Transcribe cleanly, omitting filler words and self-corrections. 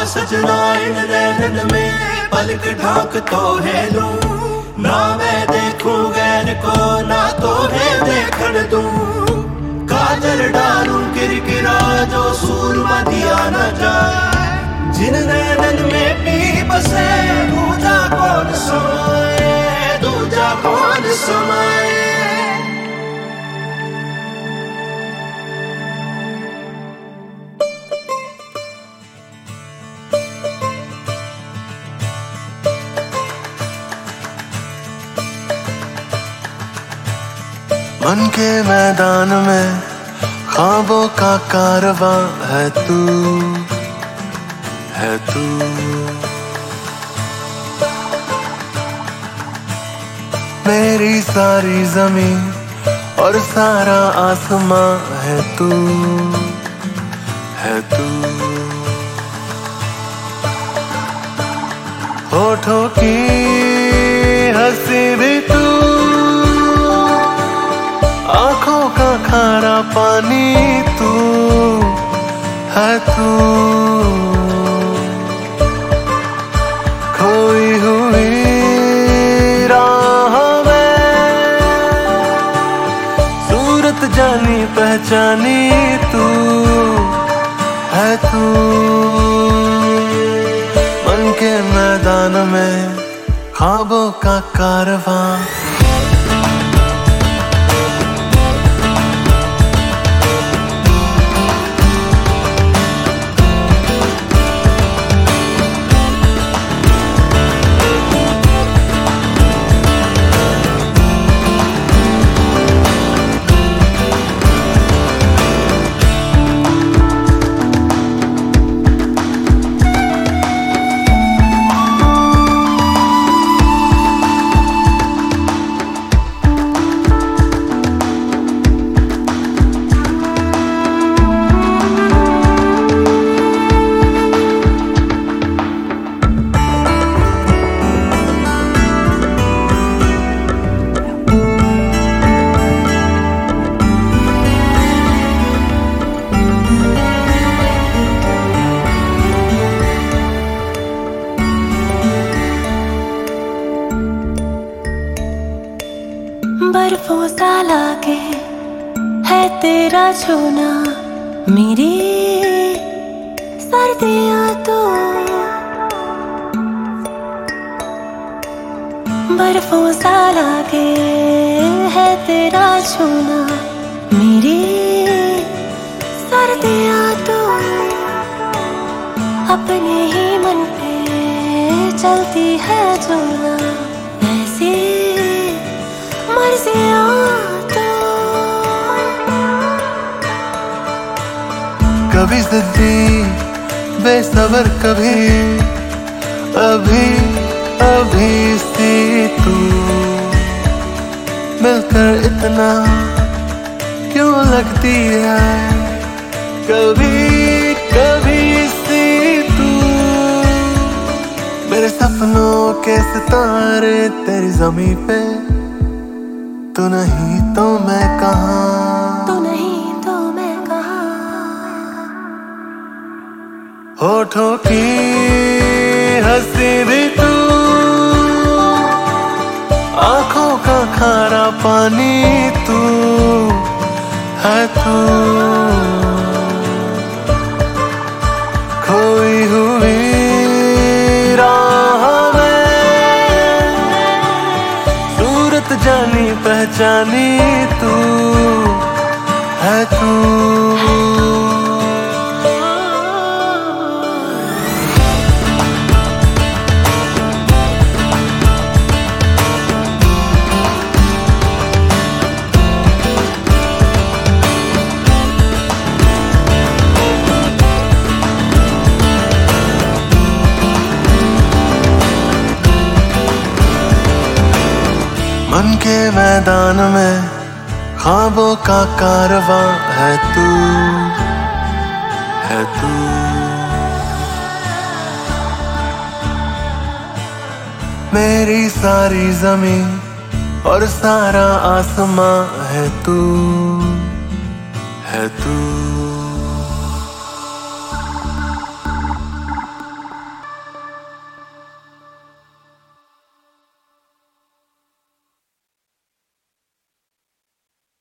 सजना इन नैनन में पलक ढाक तो है लूं, ना मैं देखूं गैर को ना तो है देखन दूं। काजल डालूं किरकिरा जो सूरमा दिया न जाए, जिन नैनन में पी बसे दूजा कौन समाए, दूजा कौन समाए। मन के मैदान में ख्वाबों का कारवां है तू, है तू। मेरी सारी जमीन और सारा आसमां है तू, है तू। होठों की हंसी भी तू, आंखों का खारा पानी तू, है तू। खोई हुई राह में सूरत जानी पहचानी तू, है तू। मन के मैदान में ख्वाबों का कारवां। बर्फों सा लागे है तेरा छूना, मेरी सर्दियां तो बर्फों सा लागे है तेरा छूना, मेरी सर्दियां तो अपने ही मन पे चलती है जो ना, ऐसी मर्जियां तो। कभी जिद्दी बेसब्र कभी अभी अभी सी तू, मिलकर इतना क्यों लगती है कभी कभी सी तू। मेरे सपनों के सितारे तेरी ज़मीं पे, तू नहीं तो मैं कहाँ, तू नहीं तो मैं कहाँ। होठों की हंसी भी तू, आंखों का खारा पानी तू, है तू। खोई हुई राह में सूरत जानी पहचानी तू, है तू। मन के मैदान में ख्वाबों का कारवां है तू, है तू। मेरी सारी जमीन और सारा आसमां है तू, है तू।